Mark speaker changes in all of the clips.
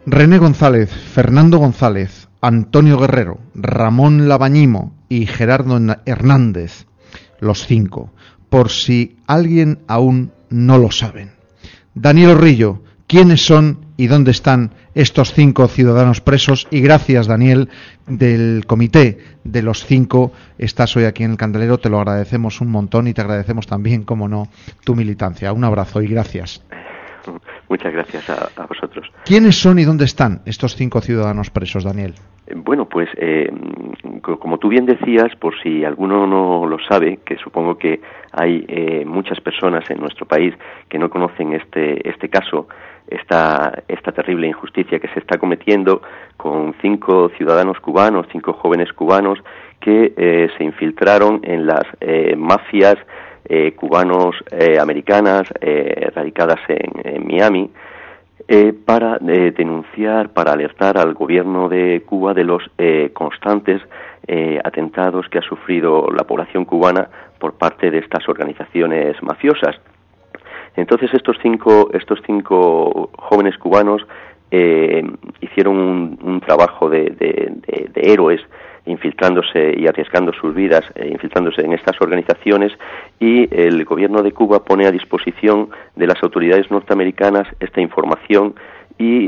Speaker 1: René González, Fernando González, Antonio Guerrero, Ramón Labañimo y Gerardo Hernández, los 5, por si alguien aún no lo sabe. Daniel Orrillo, ¿quiénes son y dónde están estos 5 ciudadanos presos? Y gracias, Daniel, del comité de los 5, estás hoy aquí en El Candelero, te lo agradecemos un montón y te agradecemos también, como no, tu militancia. Un abrazo y gracias.
Speaker 2: Muchas gracias a vosotros.
Speaker 1: ¿Quiénes son y dónde están estos 5 ciudadanos presos, Daniel?
Speaker 2: Bueno, pues como tú bien decías, por si alguno no lo sabe, que supongo que hay muchas personas en nuestro país que no conocen este caso, esta terrible injusticia que se está cometiendo con 5 ciudadanos cubanos, 5 jóvenes cubanos que se infiltraron en las mafias cubanos americanas radicadas en Miami, para denunciar, para alertar al gobierno de Cuba de los constantes atentados que ha sufrido la población cubana por parte de estas organizaciones mafiosas. Entonces estos cinco jóvenes cubanos hicieron un trabajo de héroes, infiltrándose y arriesgando sus vidas, infiltrándose en estas organizaciones, y el gobierno de Cuba pone a disposición de las autoridades norteamericanas esta información, y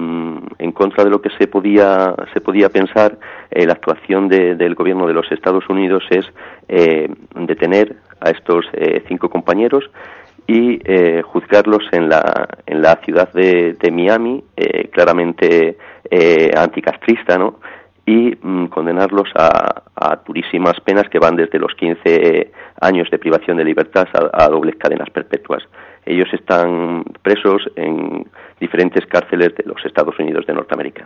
Speaker 2: en contra de lo que se podía pensar, la actuación del gobierno de los Estados Unidos es detener a estos 5 compañeros y juzgarlos en la ciudad de Miami, claramente anticastrista, ¿no? Y condenarlos a durísimas penas que van desde los 15 años de privación de libertad a dobles cadenas perpetuas. Ellos están presos en diferentes cárceles de los Estados Unidos de Norteamérica.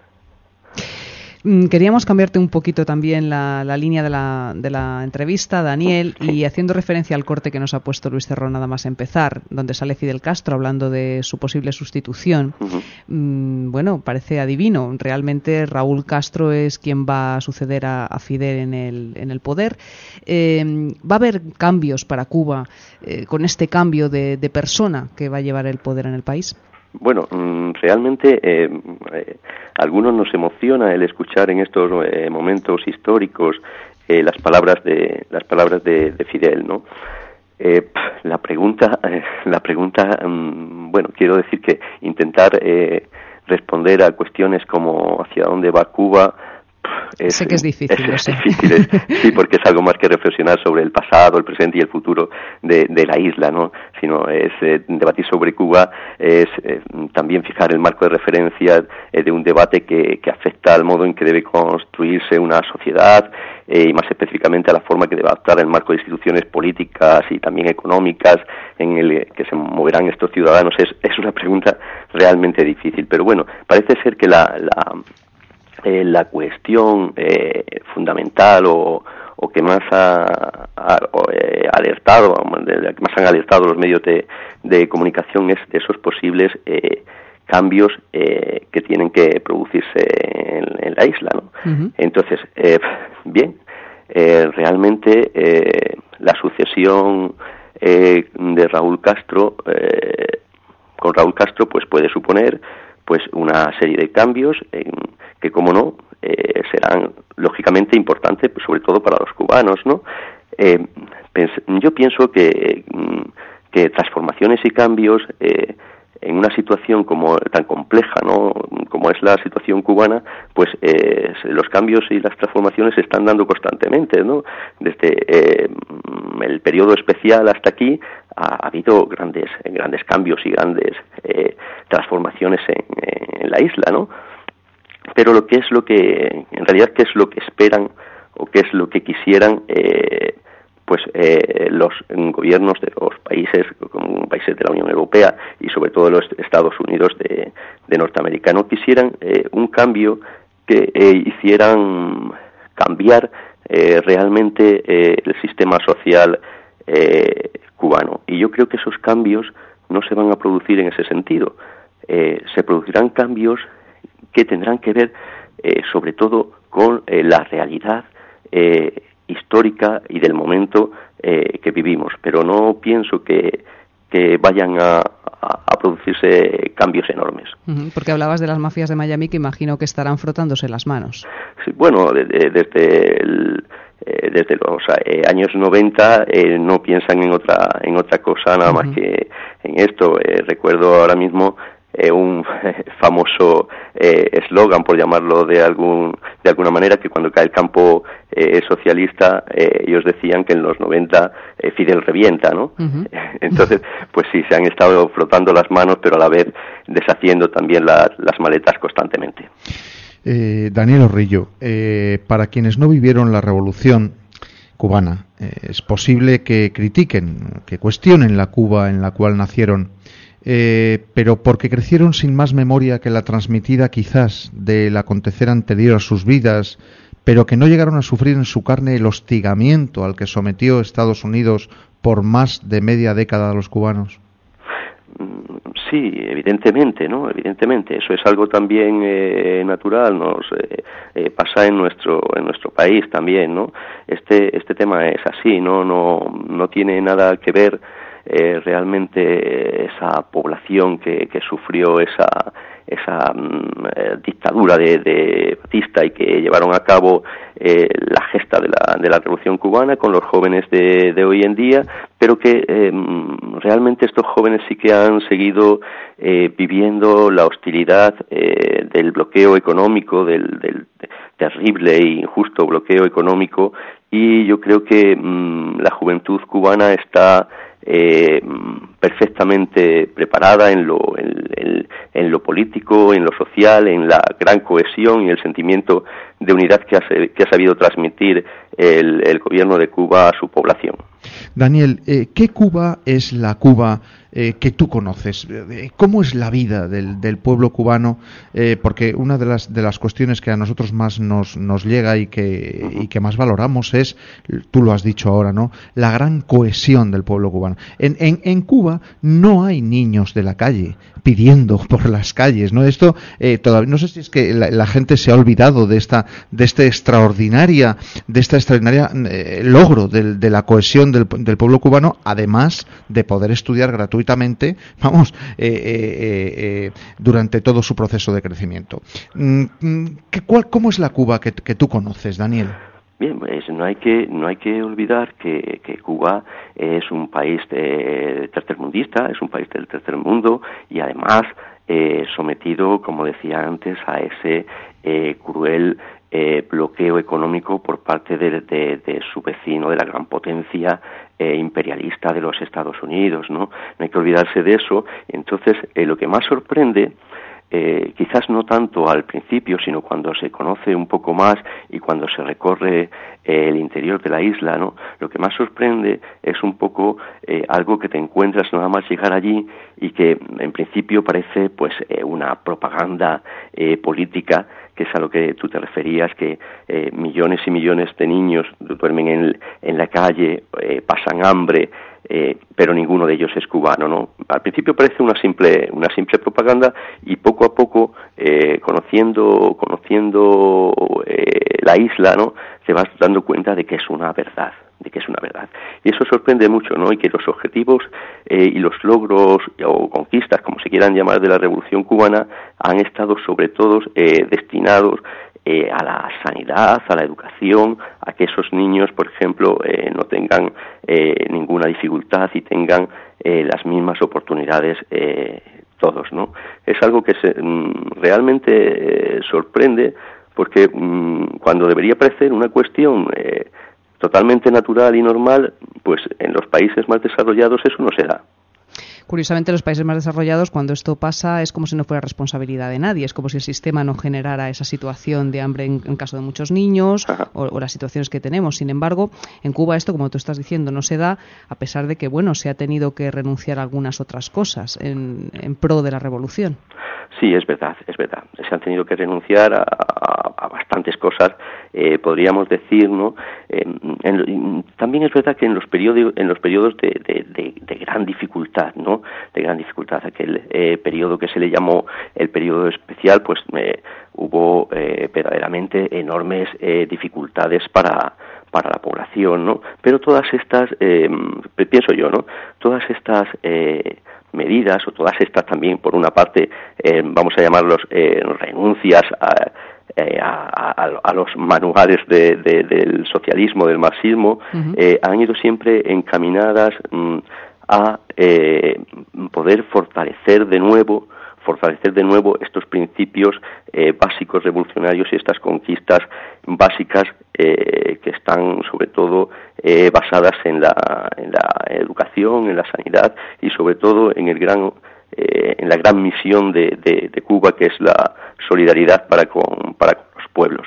Speaker 3: Queríamos cambiarte un poquito también la línea de la entrevista, Daniel, y haciendo referencia al corte que nos ha puesto Luis Cerrón nada más empezar, donde sale Fidel Castro hablando de su posible sustitución. Bueno, parece adivino. Realmente Raúl Castro es quien va a suceder a Fidel en el poder. ¿Va a haber cambios para Cuba con este cambio de persona que va a llevar el poder en el país?
Speaker 2: Bueno, realmente algunos nos emociona el escuchar en estos momentos históricos las palabras de Fidel, ¿no? La pregunta, bueno, quiero decir que intentar responder a cuestiones como hacia dónde va Cuba.
Speaker 3: Sé que es difícil, lo sé.
Speaker 2: Sí, porque es algo más que reflexionar sobre el pasado, el presente y el futuro de la isla, ¿no? Sino es debatir sobre Cuba, es también fijar el marco de referencia de un debate que afecta al modo en que debe construirse una sociedad, y más específicamente a la forma que debe adaptar el marco de instituciones políticas y también económicas en el que se moverán estos ciudadanos. Es una pregunta realmente difícil, pero bueno, parece ser que la cuestión fundamental o que más alertado, de la que más han alertado los medios de comunicación es de esos posibles cambios que tienen que producirse en la isla, ¿no? Uh-huh. Entonces, bien, realmente la sucesión de Raúl Castro con Raúl Castro pues puede suponer pues una serie de cambios que, como no, serán lógicamente importantes, pues, sobre todo para los cubanos, ¿no? Yo pienso que transformaciones y cambios en una situación tan compleja, ¿no?, como es la situación cubana, pues los cambios y las transformaciones se están dando constantemente, ¿no? Desde el periodo especial hasta aquí ha habido grandes cambios y grandes transformaciones en la isla, ¿no? Pero en realidad qué es lo que esperan o qué es lo que quisieran los gobiernos de los países, como países de la Unión Europea y sobre todo los Estados Unidos de Norteamérica, no quisieran un cambio que hicieran cambiar realmente el sistema social cubano. Y yo creo que esos cambios no se van a producir en ese sentido. Se producirán cambios que tendrán que ver sobre todo con la realidad histórica y del momento que vivimos, pero no pienso que vayan a producirse cambios enormes.
Speaker 3: Porque hablabas de las mafias de Miami, que imagino que estarán frotándose las manos.
Speaker 2: Sí, bueno, desde los años 90 no piensan en otra cosa nada más que en esto. Recuerdo ahora mismo un famoso eslogan, por llamarlo de alguna manera, que cuando cae el campo socialista, ellos decían que en los 90 Fidel revienta, ¿no? Entonces, pues sí, se han estado frotando las manos, pero a la vez deshaciendo también las maletas constantemente.
Speaker 1: Daniel Orrillo, para quienes no vivieron la revolución cubana, es posible que critiquen, que cuestionen la Cuba en la cual nacieron, pero porque crecieron sin más memoria que la transmitida quizás del acontecer anterior a sus vidas, pero que no llegaron a sufrir en su carne el hostigamiento al que sometió Estados Unidos por más de media década a los cubanos.
Speaker 2: Sí, evidentemente, ¿no? Evidentemente, eso es algo también natural, nos pasa en nuestro país también, ¿no? Este tema es así, no tiene nada que ver realmente esa población que sufrió esa dictadura de Batista y que llevaron a cabo la gesta de la Revolución Cubana con los jóvenes de hoy en día, pero que realmente estos jóvenes sí que han seguido viviendo la hostilidad del bloqueo económico, del terrible e injusto bloqueo económico, y yo creo que la juventud cubana está perfectamente preparada en lo político, en lo social, en la gran cohesión y el sentimiento de unidad que ha sabido transmitir el gobierno de Cuba a su población.
Speaker 1: Daniel, ¿qué Cuba es la Cuba que tú conoces? ¿Cómo es la vida del pueblo cubano? Porque una de las cuestiones que a nosotros más nos llega y que más valoramos es, tú lo has dicho ahora, ¿no?, la gran cohesión del pueblo cubano. En Cuba no hay niños de la calle pidiendo por las calles, ¿no? Esto todavía no sé si es que la gente se ha olvidado de este extraordinario logro de la cohesión del pueblo cubano, además de poder estudiar gratuitamente, durante todo su proceso de crecimiento. ¿Cómo es la Cuba que tú conoces, Daniel?
Speaker 2: Bien, pues no hay que olvidar que Cuba es un país tercermundista, es un país del tercer mundo y además sometido, como decía antes, a ese cruel bloqueo económico por parte de su vecino, de la gran potencia imperialista de los Estados Unidos, ¿no? No hay que olvidarse de eso. Entonces, lo que más sorprende, quizás no tanto al principio, sino cuando se conoce un poco más y cuando se recorre el interior de la isla, ¿no? Lo que más sorprende es un poco algo que te encuentras nada más llegar allí y que en principio parece pues una propaganda política, que es a lo que tú te referías, que millones y millones de niños duermen en la calle, pasan hambre, pero ninguno de ellos es cubano, ¿no? Al principio parece una simple propaganda y poco a poco, conociendo la isla, ¿no?, te vas dando cuenta de que es una verdad. Y eso sorprende mucho, ¿no? Y que los objetivos y los logros o conquistas, como se quieran llamar, de la Revolución Cubana han estado sobre todo destinados a la sanidad, a la educación, a que esos niños, por ejemplo, no tengan ninguna dificultad y tengan las mismas oportunidades todos, ¿no? Es algo que realmente sorprende, porque cuando debería parecer una cuestión totalmente natural y normal, pues en los países más desarrollados eso no se da.
Speaker 3: Curiosamente, en los países más desarrollados, cuando esto pasa, es como si no fuera responsabilidad de nadie. Es como si el sistema no generara esa situación de hambre en caso de muchos niños o las situaciones que tenemos. Sin embargo, en Cuba esto, como tú estás diciendo, no se da, a pesar de que, bueno, se ha tenido que renunciar a algunas otras cosas en pro de la revolución.
Speaker 2: Sí, es verdad. Se han tenido que renunciar a bastantes cosas, podríamos decir, ¿no? También es verdad que en los periodos de gran dificultad, ¿no? De gran dificultad, aquel periodo que se le llamó el periodo especial, pues hubo verdaderamente enormes dificultades para para la población, ¿no? Pero todas estas, pienso yo, ¿no? Todas estas medidas, o todas estas también, por una parte, vamos a llamarlos renuncias a los manuales del socialismo, del marxismo, han ido siempre encaminadas a poder fortalecer de nuevo estos principios básicos revolucionarios y estas conquistas básicas que están sobre todo basadas en la educación, en la sanidad y sobre todo en la gran misión de Cuba, que es la solidaridad para con los pueblos.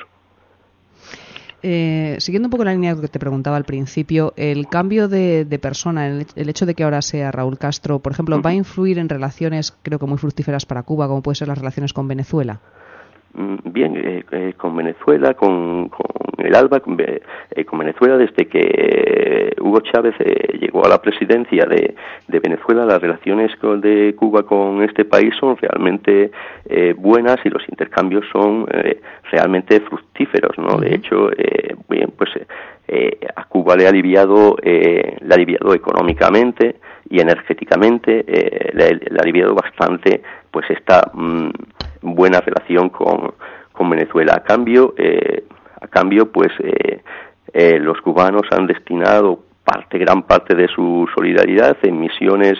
Speaker 3: Siguiendo un poco la línea que te preguntaba al principio, el cambio de persona, el hecho de que ahora sea Raúl Castro, por ejemplo, ¿va a influir en relaciones, creo que muy fructíferas para Cuba, como pueden ser las relaciones con Venezuela?
Speaker 2: Bien, con Venezuela, con el ALBA, con Venezuela, desde que Hugo Chávez llegó a la presidencia de Venezuela, las relaciones de Cuba con este país son realmente buenas y los intercambios son realmente fructíferos, ¿no? De hecho, bien, pues a Cuba le ha aliviado económicamente y energéticamente, le ha aliviado bastante pues esta buena relación con Venezuela. A cambio pues los cubanos han destinado gran parte de su solidaridad en misiones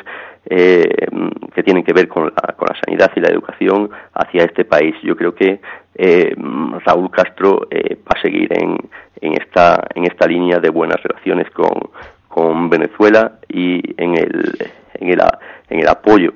Speaker 2: que tienen que ver con la sanidad y la educación hacia este país. Yo creo que Raúl Castro va a seguir en esta línea de buenas relaciones con Venezuela y en el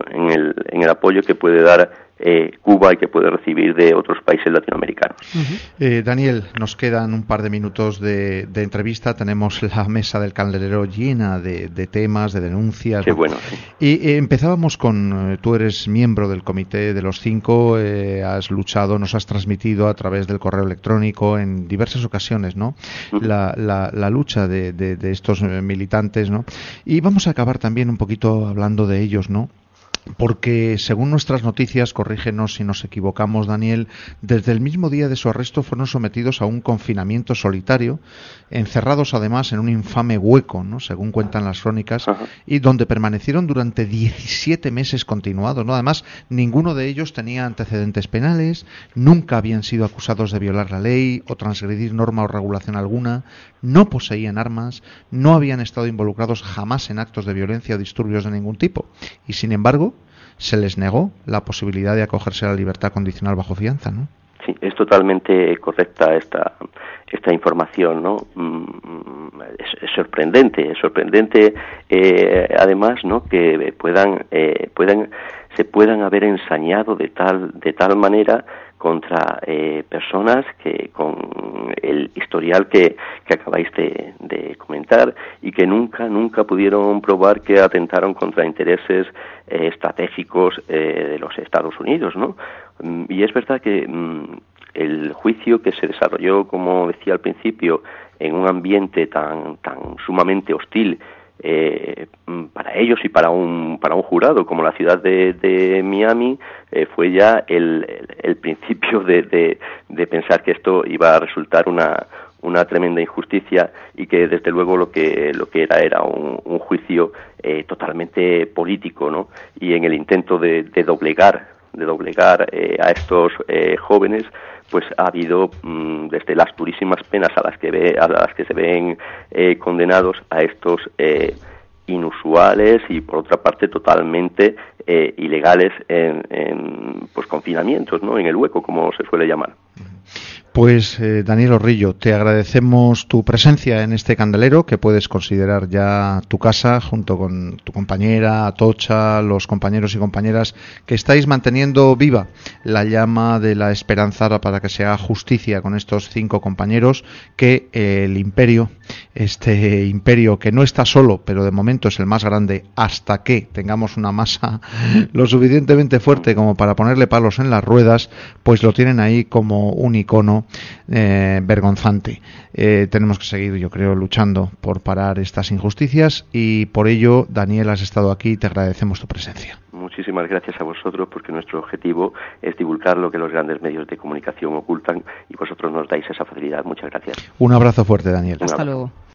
Speaker 2: apoyo que puede dar Cuba y que puede recibir de otros países latinoamericanos.
Speaker 1: Daniel, nos quedan un par de minutos de entrevista. Tenemos la mesa del candelero llena de temas, de denuncias.
Speaker 2: Qué bueno, sí.
Speaker 1: Y empezábamos con, tú eres miembro del Comité de los Cinco, has luchado, nos has transmitido a través del correo electrónico en diversas ocasiones, ¿no? La lucha de estos militantes, ¿no? Y vamos a acabar también un poquito hablando de ellos, ¿no? Porque, según nuestras noticias, corrígenos si nos equivocamos, Daniel, desde el mismo día de su arresto fueron sometidos a un confinamiento solitario, encerrados además en un infame hueco, ¿no? Según cuentan las crónicas, y donde permanecieron durante 17 meses continuados, ¿no? Además, ninguno de ellos tenía antecedentes penales, nunca habían sido acusados de violar la ley o transgredir norma o regulación alguna, no poseían armas, no habían estado involucrados jamás en actos de violencia o disturbios de ningún tipo, y sin embargo se les negó la posibilidad de acogerse a la libertad condicional bajo fianza, ¿no?
Speaker 2: Sí, es totalmente correcta esta información, ¿no? Es sorprendente, además, ¿no? Que se puedan haber ensañado de tal manera contra personas que con el historial que acabáis de comentar y que nunca pudieron probar que atentaron contra intereses estratégicos de los Estados Unidos, ¿no? Y es verdad que el juicio que se desarrolló, como decía al principio, en un ambiente tan sumamente hostil para ellos y para un jurado como la ciudad de Miami, fue ya el principio de pensar que esto iba a resultar una tremenda injusticia y que desde luego lo que era un juicio totalmente político, ¿no? Y en el intento de doblegar a estos jóvenes, pues ha habido desde las durísimas penas a las que se ven condenados a estos inusuales y por otra parte totalmente ilegales en pues confinamientos, ¿no? En el hueco, como se suele llamar.
Speaker 1: Pues Daniel Orrillo, te agradecemos tu presencia en este candelero, que puedes considerar ya tu casa, junto con tu compañera Atocha, los compañeros y compañeras que estáis manteniendo viva la llama de la esperanza para que se haga justicia con estos 5 compañeros, que el imperio, este imperio que no está solo, pero de momento es el más grande, hasta que tengamos una masa lo suficientemente fuerte como para ponerle palos en las ruedas, pues lo tienen ahí como un icono vergonzante. Tenemos que seguir, yo creo, luchando por parar estas injusticias y por ello, Daniel, has estado aquí y te agradecemos tu presencia.
Speaker 2: muchísimas gracias a vosotros, porque nuestro objetivo es divulgar lo que los grandes medios de comunicación ocultan y vosotros nos dais esa facilidad. Muchas gracias.
Speaker 1: Un abrazo fuerte, Daniel.
Speaker 3: Hasta luego.